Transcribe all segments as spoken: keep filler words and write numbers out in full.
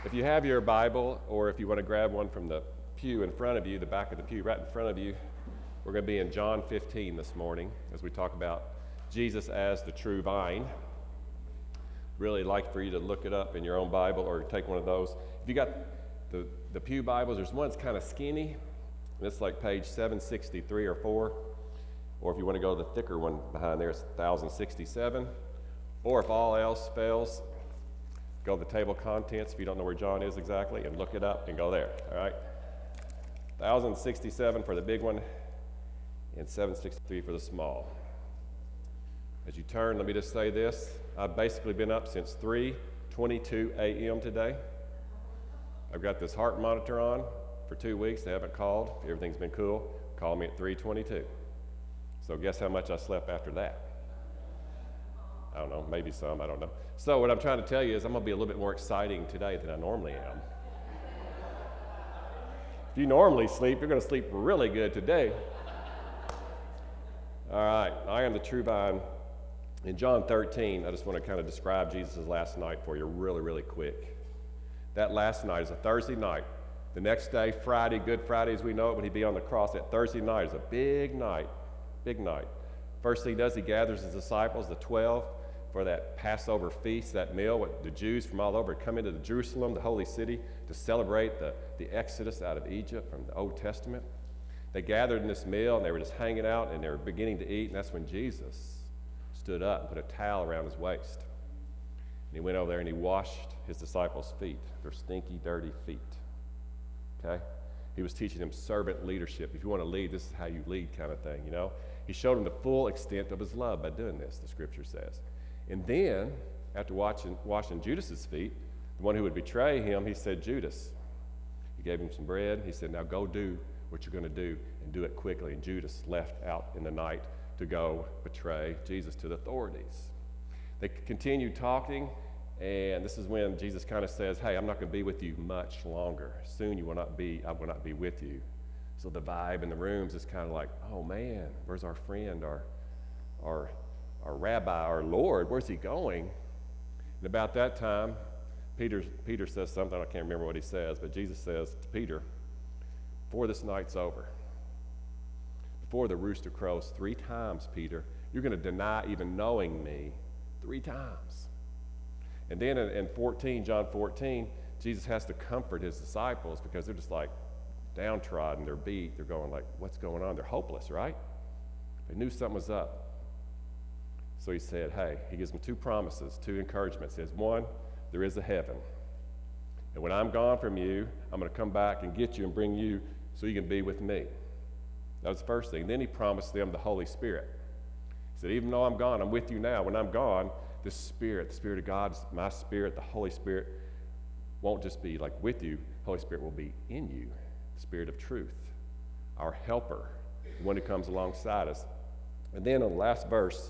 If you have your Bible, or if you want to grab one from the pew in front of you, the back of the pew right in front of you, we're going to be in John fifteen this morning as we talk about Jesus as the true vine. Really like for you to look it up in your own Bible or take one of those. If you got the, the pew Bibles, there's one that's kind of skinny, and it's like page seven sixty-three or four. Or if you want to go to the thicker one behind there, it's one thousand sixty-seven. Or if all else fails, go to the table of contents if you don't know where John is exactly, and look it up and go there, all right? one thousand sixty-seven for the big one and seven sixty-three for the small. As you turn, let me just say this. I've basically been up since three twenty-two a.m. today. I've got this heart monitor on for two weeks. They haven't called. Everything's been cool. Call me at three twenty-two. So guess how much I slept after that? I don't know, maybe some, I don't know. So what I'm trying to tell you is I'm going to be a little bit more exciting today than I normally am. If you normally sleep, you're going to sleep really good today. All right, I am the true vine. In John thirteen, I just want to kind of describe Jesus' last night for you really, really quick. That last night is a Thursday night. The next day, Friday, Good Friday as we know it, when he'd be on the cross, that Thursday night is a big night, big night. First thing he does, he gathers his disciples, the twelve, for that Passover feast, that meal, with the Jews from all over come into the Jerusalem, the holy city, to celebrate the, the exodus out of Egypt from the Old Testament. They gathered in this meal, and they were just hanging out, and they were beginning to eat, and that's when Jesus stood up and put a towel around his waist. And he went over there, and he washed his disciples' feet, their stinky, dirty feet. Okay? He was teaching them servant leadership. If you want to lead, this is how you lead kind of thing, you know? He showed them the full extent of his love by doing this, the scripture says. And then, after watching, washing Judas's feet, the one who would betray him, he said, Judas, he gave him some bread. He said, now go do what you're going to do and do it quickly. And Judas left out in the night to go betray Jesus to the authorities. They continued talking, and this is when Jesus kind of says, hey, I'm not going to be with you much longer. Soon you will not be, I will not be with you. So the vibe in the rooms is kind of like, oh man, where's our friend, our, our, our rabbi, our Lord, where's he going? And about that time, Peter, Peter says something, I can't remember what he says, but Jesus says to Peter, before this night's over, before the rooster crows three times, Peter, you're going to deny even knowing me three times. And then in, in fourteen, John fourteen, Jesus has to comfort his disciples because they're just like downtrodden, they're beat, they're going like, what's going on? They're hopeless, right? They knew something was up. So he said, hey, he gives them two promises, two encouragements. He says, one, there is a heaven. And when I'm gone from you, I'm going to come back and get you and bring you so you can be with me. That was the first thing. Then he promised them the Holy Spirit. He said, even though I'm gone, I'm with you now. When I'm gone, this Spirit, the Spirit of God, my Spirit, the Holy Spirit, won't just be like with you. The Holy Spirit will be in you, the Spirit of truth, our helper, the one who comes alongside us. And then on the last verse,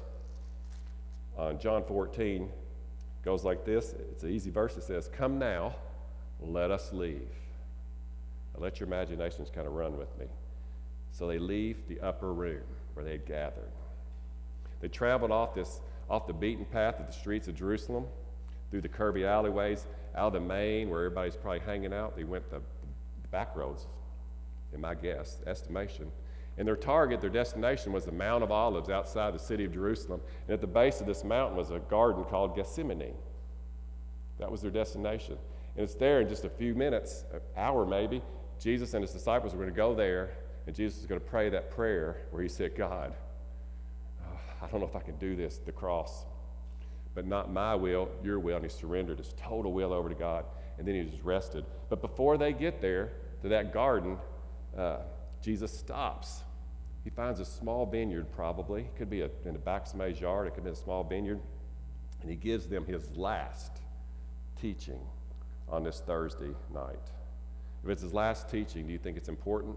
on John fourteen, goes like this. It's an easy verse. It says, come now, let us leave. Now let your imaginations kind of run with me. So they leave the upper room where they had gathered. They traveled off this, off the beaten path of the streets of Jerusalem, through the curvy alleyways, out of the main where everybody's probably hanging out. They went the, the back roads, in my guess, estimation. And their target, their destination, was the Mount of Olives outside the city of Jerusalem. And at the base of this mountain was a garden called Gethsemane. That was their destination. And it's there in just a few minutes, an hour maybe, Jesus and his disciples were going to go there, and Jesus is going to pray that prayer where he said, God, oh, I don't know if I can do this, the cross, but not my will, your will. And he surrendered his total will over to God, and then he was rested. But before they get there to that garden, uh, Jesus stops. He finds a small vineyard probably. It could be a, in the back of somebody's yard. It could be a small vineyard. And he gives them his last teaching on this Thursday night. If it's his last teaching, do you think it's important?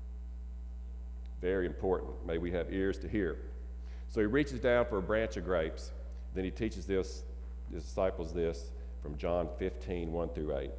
Very important. May we have ears to hear. So he reaches down for a branch of grapes. Then he teaches this, his disciples this from John fifteen, one through eight.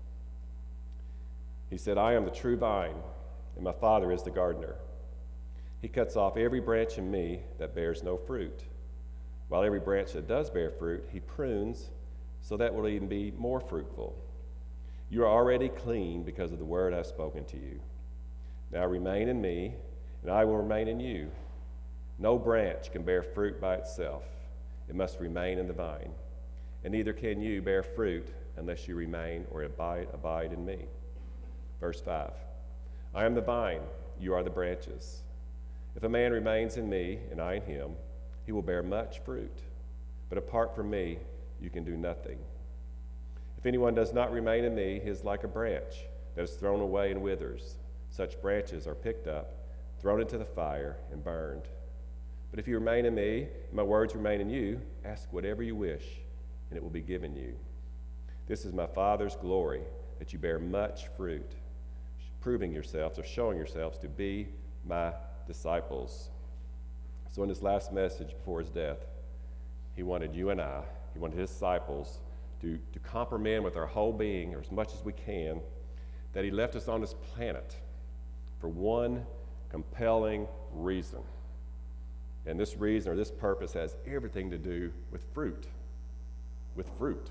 He said, I am the true vine, and my Father is the gardener. He cuts off every branch in me that bears no fruit, while every branch that does bear fruit, he prunes so that will even be more fruitful. You are already clean because of the word I have spoken to you. Now remain in me, and I will remain in you. No branch can bear fruit by itself. It must remain in the vine. And neither can you bear fruit unless you remain or abide, abide in me. Verse five. I am the vine, you are the branches. If a man remains in me and I in him, he will bear much fruit. But apart from me, you can do nothing. If anyone does not remain in me, he is like a branch that is thrown away and withers. Such branches are picked up, thrown into the fire, and burned. But if you remain in me, and my words remain in you, ask whatever you wish, and it will be given you. This is my Father's glory, that you bear much fruit, proving yourselves or showing yourselves to be my disciples. So in his last message before his death, he wanted you and I, he wanted his disciples to, to comprehend with our whole being, or as much as we can, that he left us on this planet for one compelling reason. And this reason or this purpose has everything to do with fruit. With fruit.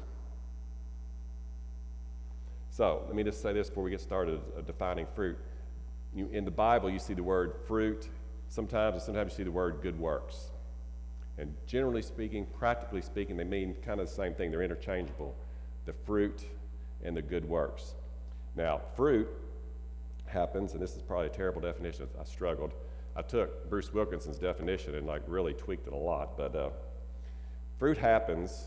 So, let me just say this before we get started uh, defining fruit. You, in the Bible, you see the word fruit sometimes, and sometimes you see the word good works. And generally speaking, practically speaking, they mean kind of the same thing. They're interchangeable, the fruit and the good works. Now, fruit happens, and this is probably a terrible definition. I struggled. I took Bruce Wilkinson's definition and like really tweaked it a lot. But uh, fruit happens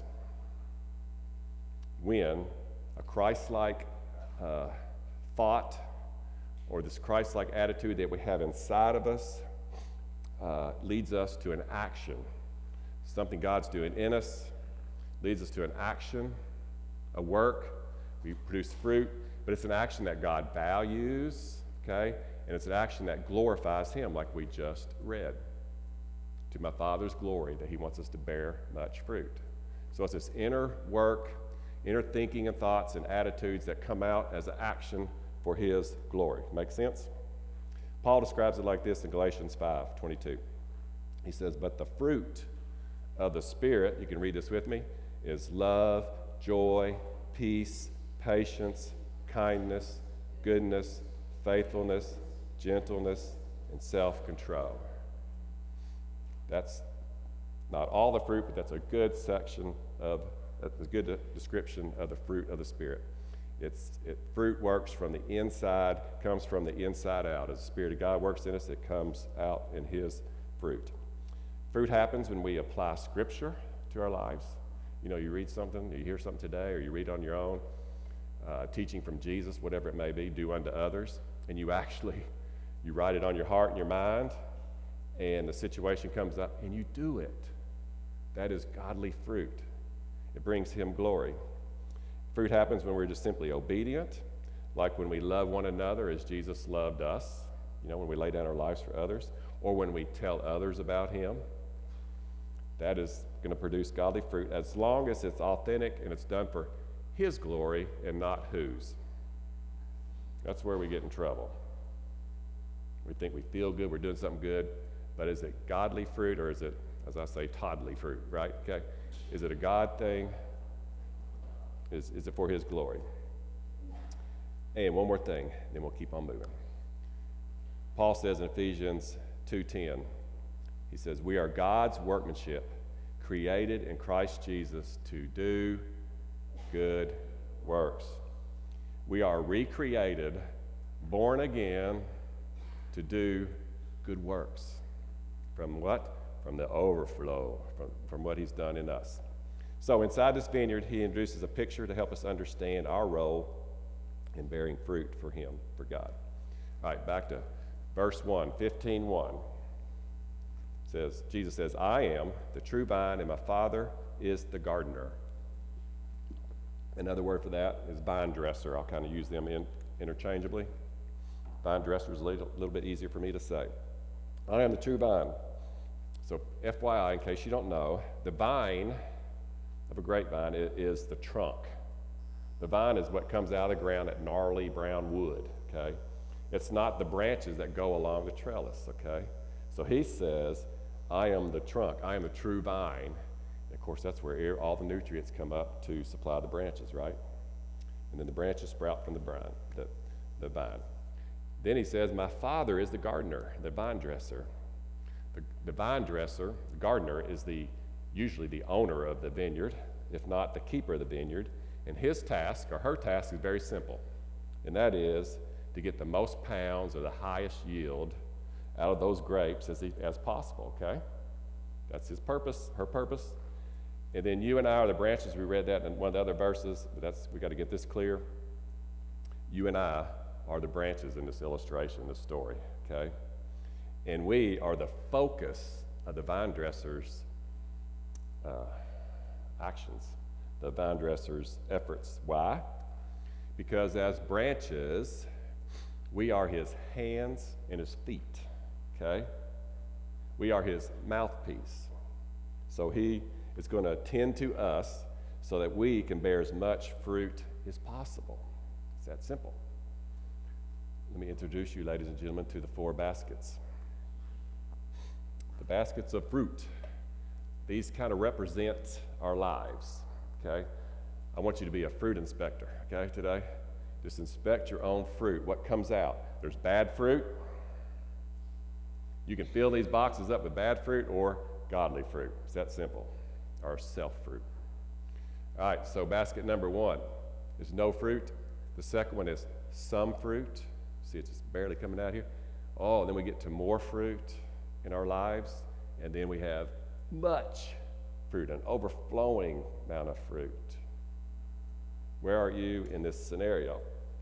when a Christ-like uh, thought or this Christ-like attitude that we have inside of us uh, leads us to an action. Something God's doing in us leads us to an action, a work. We produce fruit, but it's an action that God values, okay? And it's an action that glorifies him, like we just read. To my Father's glory, that he wants us to bear much fruit. So it's this inner work, inner thinking and thoughts and attitudes that come out as an action for his glory. Make sense? Paul describes it like this in Galatians five twenty-two. He says, but the fruit of the Spirit, you can read this with me, is love, joy, peace, patience, kindness, goodness, faithfulness, gentleness, and self-control. That's not all the fruit, but that's a good section of, that's a good description of the fruit of the Spirit. It's, it, fruit works from the inside, comes from the inside out. As the Spirit of God works in us, it comes out in his fruit. Fruit happens when we apply Scripture to our lives. You know, you read something, you hear something today, or you read on your own, uh, teaching from Jesus, whatever it may be, do unto others, and you actually, you write it on your heart and your mind, and the situation comes up, and you do it. That is godly fruit. It brings him glory. Fruit happens when we're just simply obedient, like when we love one another as Jesus loved us, you know, when we lay down our lives for others, or when we tell others about him. That is going to produce godly fruit as long as it's authentic and it's done for his glory and not whose. That's where we get in trouble. We think we feel good, we're doing something good, but is it godly fruit or is it, as I say, toddly fruit, right? Okay. Is it a God thing? Is, is it for his glory? And one more thing, then we'll keep on moving. Paul says in Ephesians two ten, he says, we are God's workmanship, created in Christ Jesus to do good works. We are recreated, born again, to do good works. From what? From the overflow, from, from what he's done in us. So inside this vineyard, he introduces a picture to help us understand our role in bearing fruit for him, for God. All right, back to verse one, fifteen one. Says, Jesus says, I am the true vine, and my Father is the gardener. Another word for that is vine dresser. I'll kind of use them in, interchangeably. Vine dresser is a little, little bit easier for me to say. I am the true vine. So F Y I, in case you don't know, the vine of a grapevine is the trunk. The vine is what comes out of the ground, that gnarly brown wood, okay? It's not the branches that go along the trellis, okay? So he says, I am the trunk. I am the true vine. And of course, that's where all the nutrients come up to supply the branches, right? and then the branches sprout from the vine. The, the vine. Then he says, my Father is the gardener, the vine dresser. The, the vine dresser, the gardener, is the usually the owner of the vineyard, if not the keeper of the vineyard. And his task, or her task, is very simple, and that is to get the most pounds or the highest yield out of those grapes as, he, as possible, okay? That's his purpose, her purpose. And then you and I are the branches. We read that in one of the other verses, but that's, we got to get this clear. You and I are the branches in this illustration, this story, okay? And we are the focus of the vine dresser's uh, actions, the vine dresser's efforts. Why? Because as branches, we are his hands and his feet, okay? We are his mouthpiece. So he is going to tend to us so that we can bear as much fruit as possible. It's that simple. Let me introduce you, ladies and gentlemen, to the four baskets. The baskets of fruit. These kind of represent our lives, okay? I want you to be a fruit inspector, okay, today? Just inspect your own fruit. What comes out? There's bad fruit. You can fill these boxes up with bad fruit or godly fruit. It's that simple. Or self-fruit. All right, so basket number one is no fruit. The second one is some fruit. See, it's just barely coming out here. Oh, and then we get to more fruit in our lives, and then we have much fruit, an overflowing amount of fruit. Where are you in this scenario?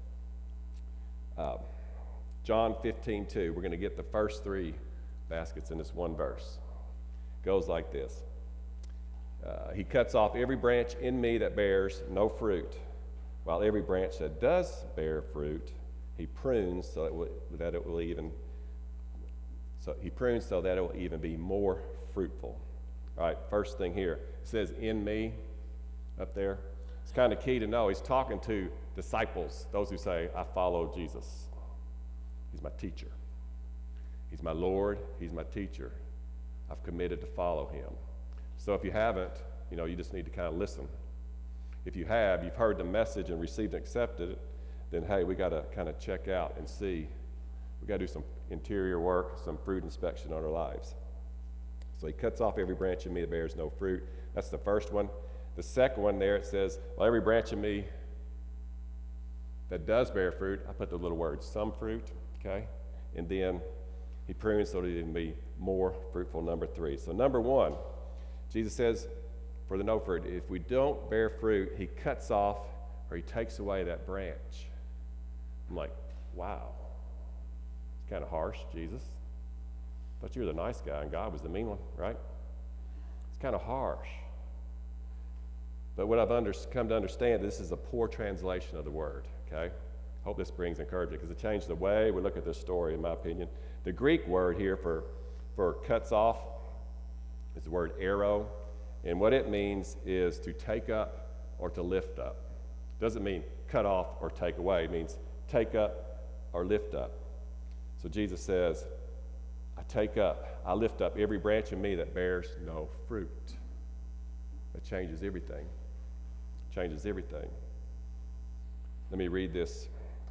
Uh, John fifteen two, we're going to get the first three baskets in this one verse. It goes like this. Uh, he cuts off every branch in me that bears no fruit, while every branch that does bear fruit, he prunes so that it will, that it will even, so he prunes so that it will even be more fruitful. All right, first thing here, it says in me up there. It's kind of key to know he's talking to disciples, those who say, I follow Jesus. He's my teacher. He's my Lord. He's my teacher. I've committed to follow him. So if you haven't, you know, you just need to kind of listen. If you have, you've heard the message and received and accepted it, then hey, we got to kind of check out and see. We got to do some interior work, some fruit inspection on our lives. So he cuts off every branch in me that bears no fruit. That's the first one. The second one there, it says, well, every branch in me that does bear fruit, I put the little word, some fruit, okay? And then he prunes so that it can be more fruitful, number three. So number one, Jesus says, for the no fruit, if we don't bear fruit, he cuts off or he takes away that branch. I'm like, wow. It's kind of harsh, Jesus. I thought you were the nice guy and God was the mean one, right? It's kind of harsh. But what I've under, come to understand, this is a poor translation of the word, okay? Hope this brings encouragement because it changed the way we look at this story, in my opinion. The Greek word here for, for cuts off is the word arrow, and what it means is to take up or to lift up. It doesn't mean cut off or take away. It means take up or lift up. So Jesus says, I take up, I lift up every branch in me that bears no fruit. That changes everything. Changes everything. Let me read this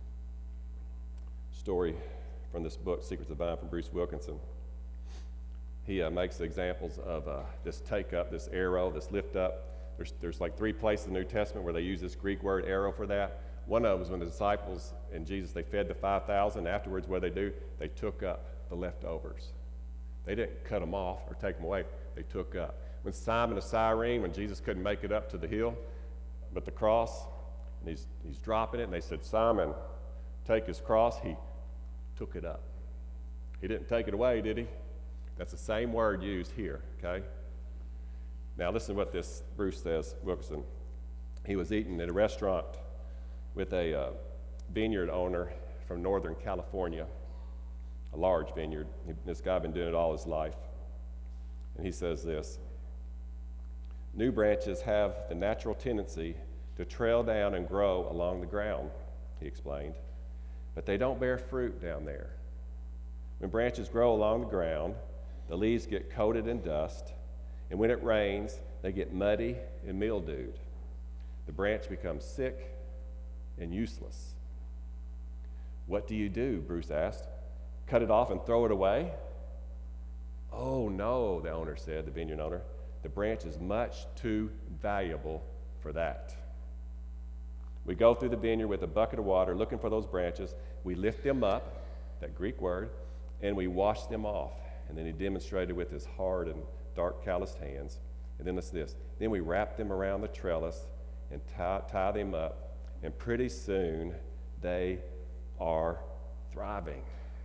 story from this book, Secrets of the Vine, from Bruce Wilkinson. He uh, makes examples of uh, this take up, this arrow, this lift up. There's, there's like three places in the New Testament where they use this Greek word arrow for that. One of them was when the disciples and Jesus, they fed the five thousand. Afterwards, what did they do? They took up the leftovers. They didn't cut them off or take them away. They took up. When Simon of Cyrene, when Jesus couldn't make it up to the hill, but the cross, and he's, he's dropping it, and they said, Simon, take his cross. He took it up. He didn't take it away, did he? That's the same word used here, okay? Now listen to what this Bruce says, Wilkinson. He was eating at a restaurant with a uh, vineyard owner from Northern California, a large vineyard. He, this guy had been doing it all his life. And he says this, new branches have the natural tendency to trail down and grow along the ground, he explained, but they don't bear fruit down there. When branches grow along the ground, the leaves get coated in dust, and when it rains, they get muddy and mildewed. The branch becomes sick and useless. What do you do? Bruce asked. Cut it off and throw it away? Oh no, the owner said, the vineyard owner. The branch is much too valuable for that. We go through the vineyard with a bucket of water looking for those branches. We lift them up, that Greek word, and we wash them off. And then he demonstrated with his hard and dark calloused hands. And then it's this. Then we wrap them around the trellis and tie, tie them up. And pretty soon they are thriving.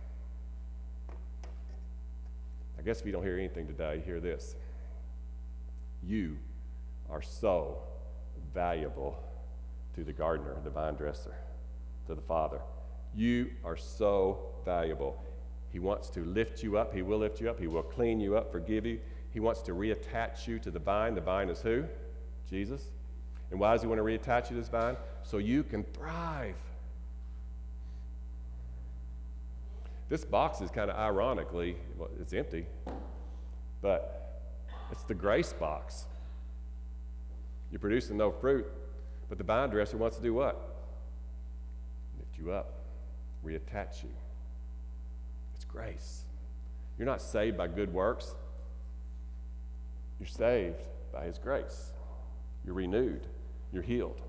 I guess if you don't hear anything today, hear this. You are so valuable to the gardener, the vine dresser, to the Father. You are so valuable. He wants to lift you up. He will lift you up. He will clean you up, forgive you. He wants to reattach you to the vine. The vine is who? Jesus. And why does he want to reattach you to this vine? So you can thrive. This box is kind of ironically, well, it's empty, but it's the grace box. You're producing no fruit, but the vine dresser wants to do what? Lift you up, reattach you. It's grace. You're not saved by good works. You're saved by his grace. You're renewed. You're healed.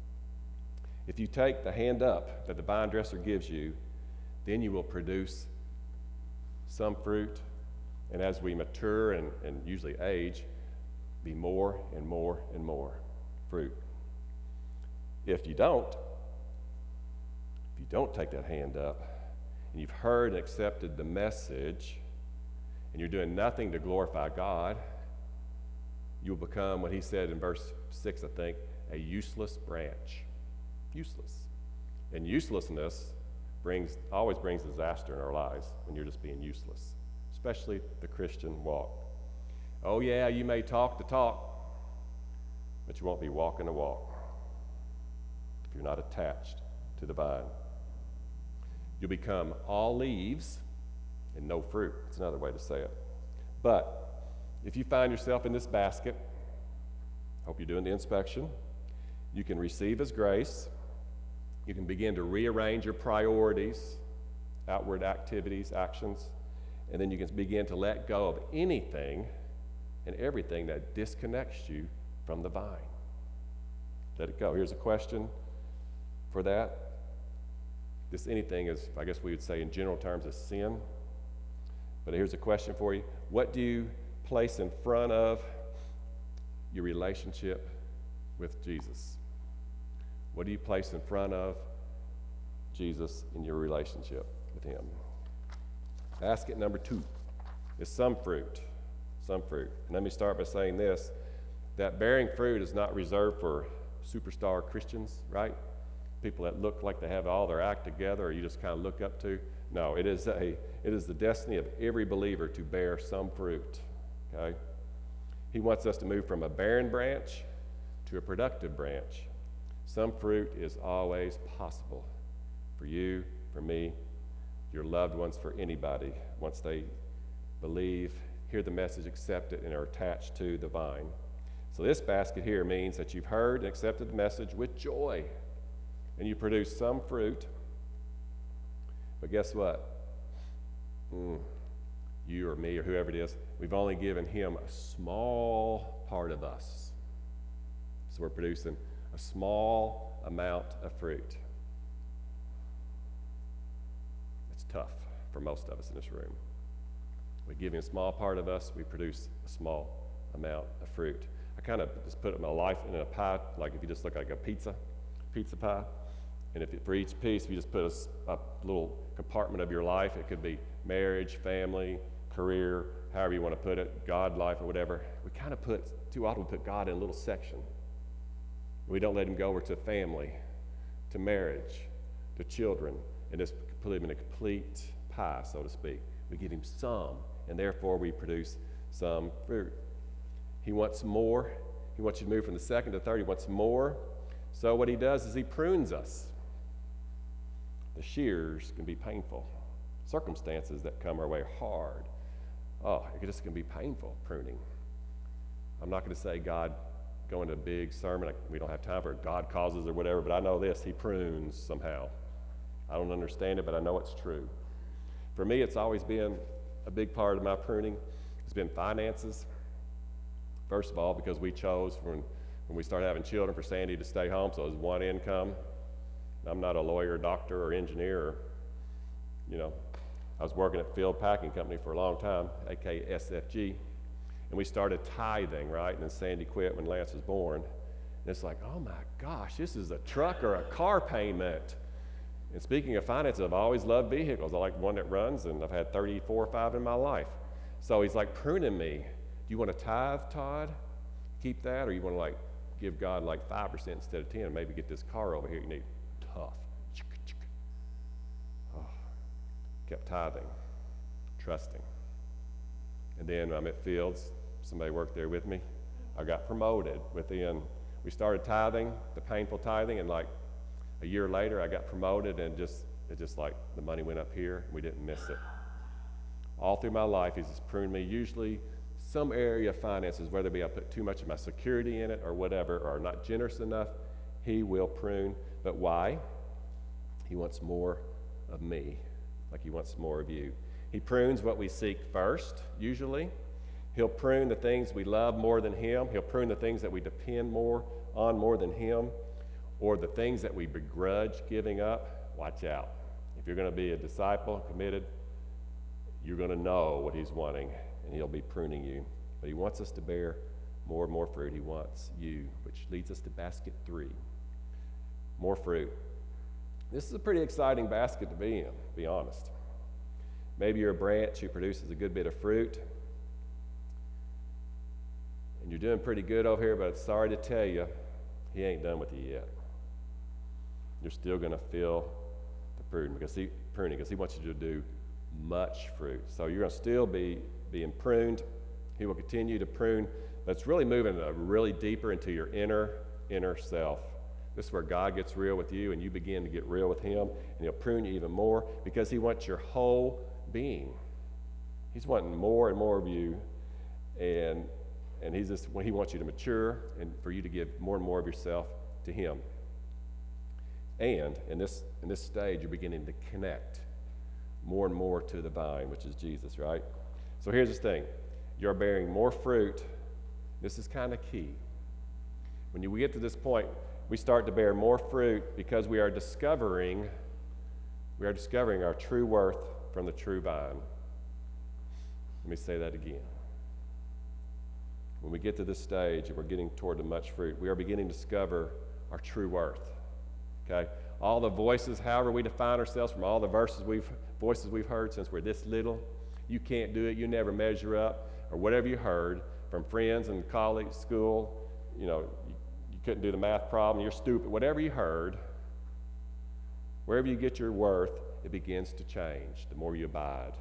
If you take the hand up that the vine dresser gives you, then you will produce some fruit, and as we mature and, and usually age, be more and more and more fruit. If you don't, if you don't take that hand up, and you've heard and accepted the message, and you're doing nothing to glorify God, you'll become what he said in verse six, I think, a useless branch. Useless. And uselessness brings always brings disaster in our lives when you're just being useless, especially the Christian walk. Oh yeah, you may talk the talk, but you won't be walking the walk if you're not attached to the vine. You'll become all leaves and no fruit. It's another way to say it. But if you find yourself in this basket, hope you're doing the inspection, you can receive his grace. You can begin to rearrange your priorities, outward activities, actions, and then you can begin to let go of anything and everything that disconnects you from the vine. Let it go. Here's a question for that. This anything is, I guess we would say in general terms, is sin. But here's a question for you. What do you place in front of your relationship with Jesus? What do you place in front of Jesus in your relationship with him? Basket number two is some fruit. Some fruit. And let me start by saying this, that bearing fruit is not reserved for superstar Christians, right? People that look like they have all their act together or you just kind of look up to. No, it is a it is the destiny of every believer to bear some fruit. Okay? He wants us to move from a barren branch to a productive branch. Some fruit is always possible for you, for me, your loved ones, for anybody, once they believe, hear the message, accept it, and are attached to the vine. So this basket here means that you've heard and accepted the message with joy, and you produce some fruit. But guess what? Mm, you or me or whoever it is, we've only given him a small part of us. So we're producing a small amount of fruit. It's tough for most of us in this room. We give him a small part of us, we produce a small amount of fruit. I kind of just put my life in a pie, like if you just look like a pizza, pizza pie, and if it, for each piece, if you just put a, a little compartment of your life, it could be marriage, family, career, however you want to put it, God life or whatever. We kind of put, too often we put God in a little section. We don't let him go over to family, to marriage, to children, and just put him in a complete pie, so to speak. We give him some, and therefore we produce some fruit. He wants more. He wants you to move from the second to the third. He wants more. So what he does is he prunes us. The shears can be painful. Circumstances that come our way are hard. Oh, it just can be painful, pruning. I'm not going to say God, go into a big sermon. Like, we don't have time for it. God causes or whatever, but I know this. He prunes somehow. I don't understand it, but I know it's true. For me, it's always been a big part of my pruning. It's been finances. First of all, because we chose when, when we started having children for Sandy to stay home, so it was one income. I'm not a lawyer, doctor, or engineer. Or, you know, I was working at Field Packing Company for a long time, aka S F G, and we started tithing, right? And then Sandy quit when Lance was born. And it's like, oh my gosh, this is a truck or a car payment. And speaking of finances, I've always loved vehicles. I like one that runs, and I've had thirty-four or five in my life. So he's like pruning me. Do you want to tithe, Todd? Keep that, or you want to like give God like five percent instead of ten, and maybe get this car over here you need? Tough. Oh, kept tithing, trusting. And then I'm at Fields. Somebody worked there with me. I got promoted within, we started tithing, the painful tithing, and like a year later I got promoted, and just it just like the money went up here, and we didn't miss it. All through my life, he's just pruned me, usually some area of finances, whether it be I put too much of my security in it or whatever, or not generous enough, he will prune. But why? He wants more of me, like he wants more of you. He prunes what we seek first, usually. He'll prune the things we love more than him. He'll prune the things that we depend more on more than him, or the things that we begrudge giving up. Watch out. If you're going to be a disciple, committed, you're going to know what he's wanting, and he'll be pruning you. But he wants us to bear more and more fruit. He wants you, which leads us to basket three. More fruit. This is a pretty exciting basket to be in, to be honest. Maybe you're a branch who produces a good bit of fruit, and you're doing pretty good over here, but sorry to tell you, he ain't done with you yet. You're still going to feel the pruning because he, pruning because he wants you to do much fruit. So you're going to still be being pruned. He will continue to prune, but it's really moving uh, really deeper into your inner, inner self. This is where God gets real with you, and you begin to get real with him, and he'll prune you even more because he wants your whole being. He's wanting more and more of you, and and he's just when he wants you to mature and for you to give more and more of yourself to him. And in this in this stage, you're beginning to connect more and more to the vine, which is Jesus, right? So here's the thing. You're bearing more fruit. This is kind of key. When you, we get to this point, we start to bear more fruit because we are discovering, we are discovering our true worth from the true vine. Let me say that again. When we get to this stage and we're getting toward the much fruit, we are beginning to discover our true worth. Okay? All the voices, however we define ourselves from all the verses we've voices we've heard since we're this little, you can't do it, you never measure up, or whatever you heard from friends and colleagues, school, you know, you, you couldn't do the math problem, you're stupid, whatever you heard, wherever you get your worth, it begins to change the more you abide.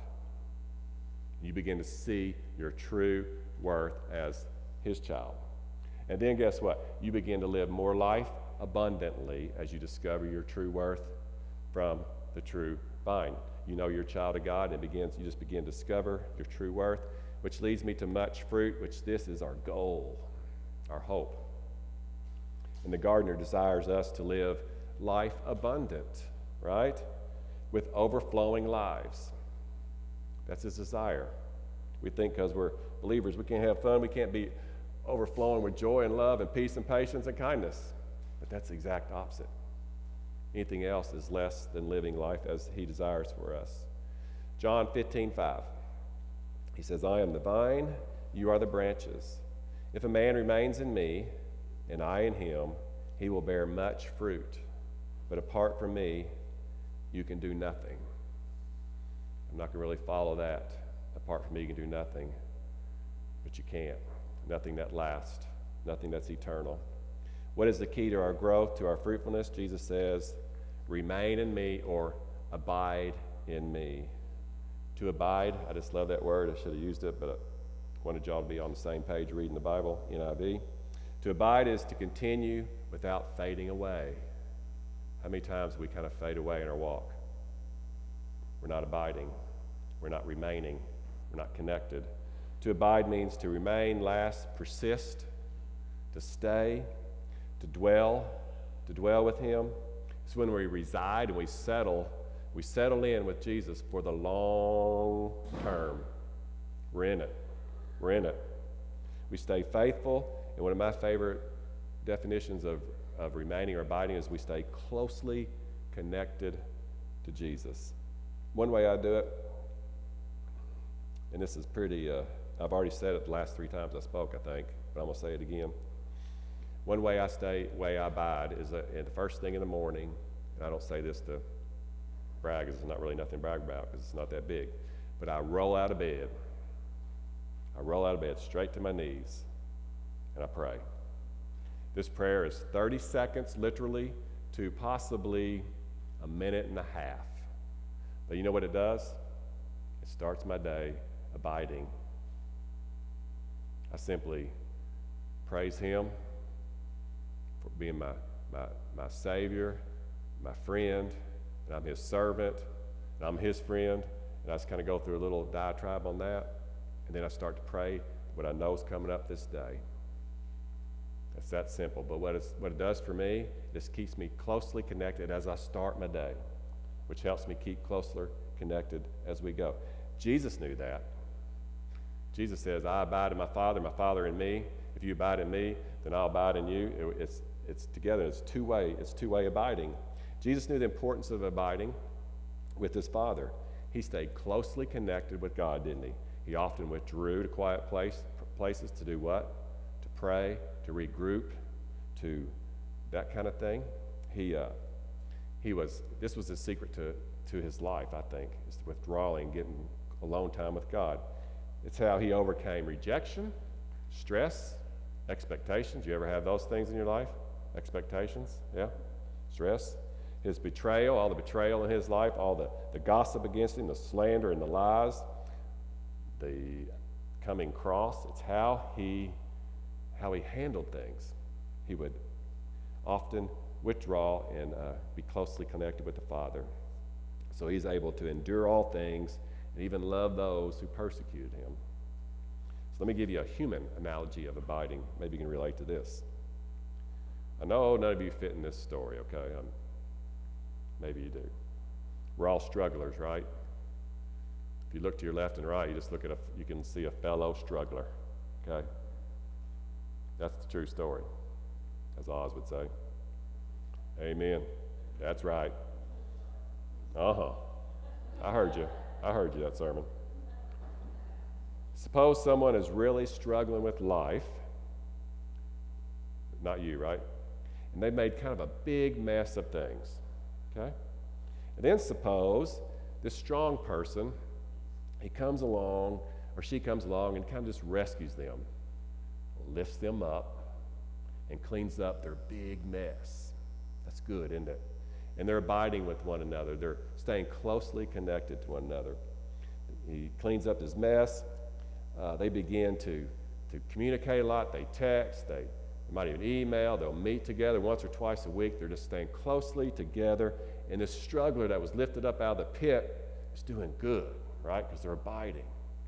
You begin to see your true worth as his child. And then guess what? You begin to live more life abundantly as you discover your true worth from the true vine. You know you're a child of God, and it begins, you just begin to discover your true worth, which leads me to much fruit, which this is our goal, our hope. And the gardener desires us to live life abundant, right? With overflowing lives. That's his desire. We think because we're believers, we can't have fun, we can't be overflowing with joy and love and peace and patience and kindness. But that's the exact opposite. Anything else is less than living life as he desires for us. John fifteen five. He says, I am the vine, you are the branches. If a man remains in me, and I in him, he will bear much fruit. But apart from me, you can do nothing. I'm not going to really follow that. Apart from me, you can do nothing. But you can't. Nothing that lasts. Nothing that's eternal. What is the key to our growth, to our fruitfulness? Jesus says, remain in me or abide in me. To abide, I just love that word. I should have used it, but I wanted y'all to be on the same page reading the Bible, N I V. To abide is to continue without fading away. How many times do we kind of fade away in our walk? We're not abiding. We're not remaining. We're not connected. To abide means to remain, last, persist, to stay, to dwell, to dwell with him. It's when we reside and we settle, we settle in with Jesus for the long term. We're in it. We're in it. We stay faithful, and one of my favorite definitions of, of remaining or abiding is we stay closely connected to Jesus. One way I do it, and this is pretty, uh, I've already said it the last three times I spoke, I think, but I'm going to say it again. One way I stay, way I abide is uh, in the first thing in the morning, and I don't say this to brag, because there's not really nothing to brag about, because it's not that big, but I roll out of bed. I roll out of bed straight to my knees, and I pray. This prayer is thirty seconds, literally, to possibly a minute and a half. But you know what it does? It starts my day abiding. I simply praise him for being my, my, my Savior, my friend, and I'm his servant, and I'm his friend, and I just kind of go through a little diatribe on that, and then I start to pray what I know is coming up this day. It's that simple, but what, it's, what it does for me, this keeps me closely connected as I start my day, which helps me keep closer connected as we go. Jesus knew that. Jesus says, I abide in my Father, my Father in me. If you abide in me, then I'll abide in you. It, it's, it's together. It's two-way. It's two-way abiding. Jesus knew the importance of abiding with his Father. He stayed closely connected with God, didn't he? He often withdrew to quiet place, places to do what? To pray, to regroup, to that kind of thing. He, uh, he was. This was his secret to, to his life, I think, is withdrawing, getting alone time with God. It's how he overcame rejection, stress, expectations. You ever have those things in your life? Expectations, yeah? Stress. His betrayal, all the betrayal in his life, all the, the gossip against him, the slander and the lies, the coming cross. It's how he, how he handled things. He would often withdraw and uh, be closely connected with the Father. So he's able to endure all things and even love those who persecuted him. So let me give you a human analogy of abiding. Maybe you can relate to this. I know none of you fit in this story, okay? Um, maybe you do. We're all strugglers, right? If you look to your left and right, you just look at a, you can see a fellow struggler, okay? That's the true story, as Oz would say. Amen. That's right. Uh-huh. I heard you. I heard you that sermon. Suppose someone is really struggling with life. Not you, right? And they've made kind of a big mess of things. Okay? And then suppose this strong person, he comes along, or she comes along and kind of just rescues them, lifts them up, and cleans up their big mess. That's good, isn't it? And they're abiding with one another. They're staying closely connected to one another. He cleans up his mess. Uh, they begin to, to communicate a lot. They text. They, they might even email. They'll meet together once or twice a week. They're just staying closely together. And this struggler that was lifted up out of the pit is doing good, right? Because they're abiding.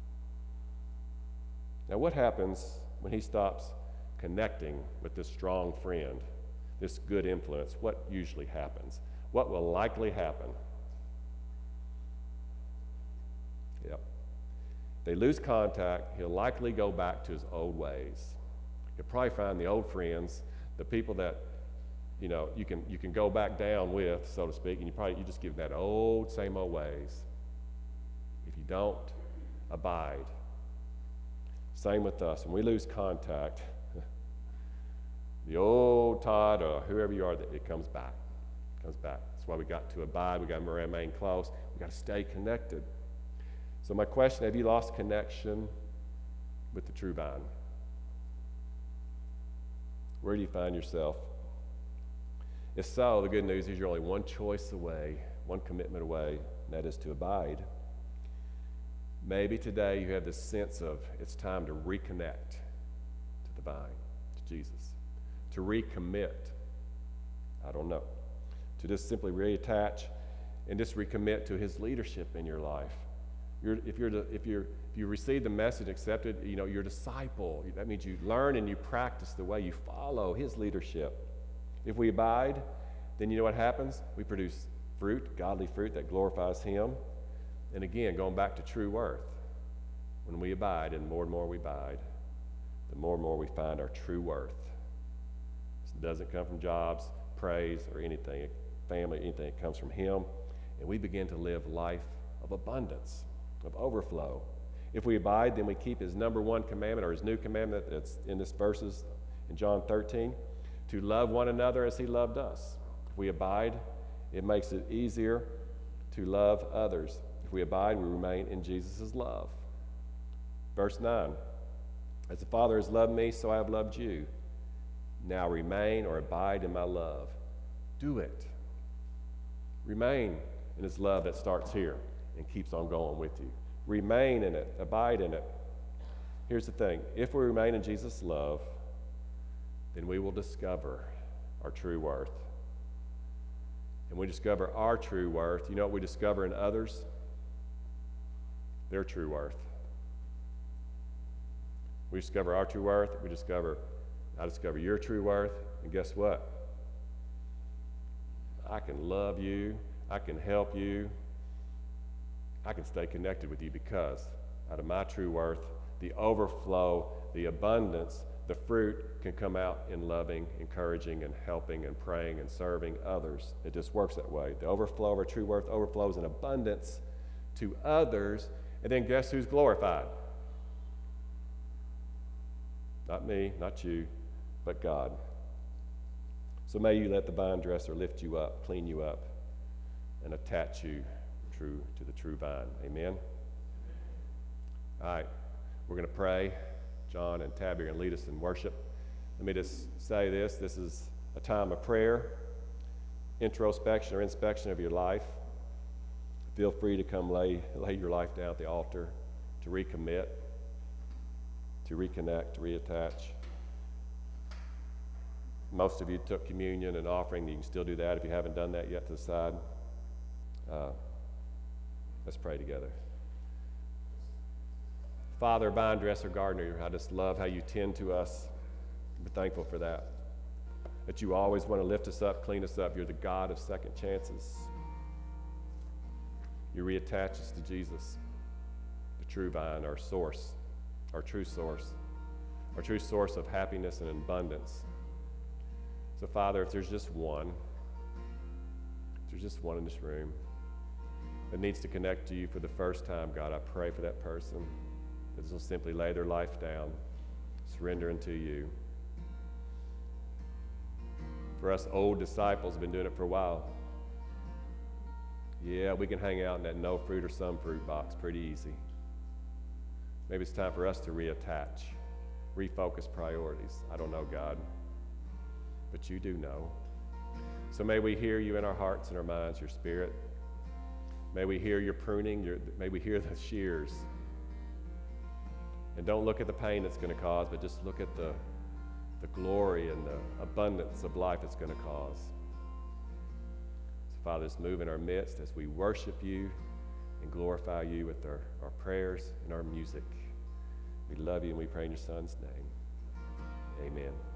Now, what happens when he stops connecting with this strong friend, this good influence? What usually happens? What will likely happen? Yep. They lose contact. He'll likely go back to his old ways. You'll probably find the old friends, the people that, you know, you can you can go back down with, so to speak, and you probably you just give that old, same old ways. If you don't abide. Same with us. When we lose contact, the old Todd or whoever you are, it comes back. It comes back. That's why we got to abide. We got to remain close. We got to stay connected. So my question, have you lost connection with the true vine? Where do you find yourself? If so, the good news is you're only one choice away, one commitment away, and that is to abide. Maybe today you have this sense of it's time to reconnect to the vine, to Jesus, to recommit. I don't know. To just simply reattach and just recommit to his leadership in your life. You're, if, you're, if, you're, if you receive the message and accept it, you know, you're a disciple. That means you learn and you practice the way you follow his leadership. If we abide, then you know what happens? We produce fruit, godly fruit that glorifies him. And again, going back to true worth. When we abide, and more and more we abide, the more and more we find our true worth. It doesn't come from jobs, praise, or anything, family, anything. It comes from him. And we begin to live life of abundance, of overflow. If we abide, then we keep his number one commandment, or his new commandment that's in this verses in John thirteen, to love one another as he loved us. If we abide, it makes it easier to love others. If we abide, we remain in Jesus' love. Verse nine, as the Father has loved me, so I have loved you. Now remain or abide in my love. Do it. Remain in his love that starts here and keeps on going with you. Remain in it. Abide in it. Here's the thing. If we remain in Jesus' love, then we will discover our true worth. And we discover our true worth. You know what we discover in others? Their true worth. We discover our true worth. We discover, I discover your true worth. And guess what? I can love you. I can help you. I can stay connected with you because out of my true worth, the overflow, the abundance, the fruit can come out in loving, encouraging, and helping, and praying, and serving others. It just works that way. The overflow of our true worth overflows in abundance to others, and then guess who's glorified? Not me, not you, but God. So may you let the vine dresser lift you up, clean you up, and attach you true to the true vine. Amen? All right, we're going to pray. John and Tabby are going to lead us in worship. Let me just say this. This is a time of prayer, introspection or inspection of your life. Feel free to come lay, lay your life down at the altar, to recommit, to reconnect, to reattach. Most of you took communion and offering. You can still do that if you haven't done that yet to the side. Uh, let's pray together. Father, vine dresser, gardener, I just love how you tend to us. We're thankful for that. That you always want to lift us up, clean us up. You're the God of second chances. You reattach us to Jesus, the true vine, our source, our true source, our true source of happiness and abundance. So, Father, if there's just one, if there's just one in this room that needs to connect to you for the first time, God, I pray for that person that will simply lay their life down, surrendering to you. For us old disciples have been doing it for a while. Yeah, we can hang out in that no fruit or some fruit box pretty easy. Maybe it's time for us to reattach, refocus priorities. I don't know, God, but you do know. So may we hear you in our hearts and our minds, your spirit. May we hear your pruning, your, may we hear the shears. And don't look at the pain it's going to cause, but just look at the, the glory and the abundance of life it's going to cause. So, Father, just move in our midst as we worship you and glorify you with our, our prayers and our music. We love you and we pray in your Son's name. Amen.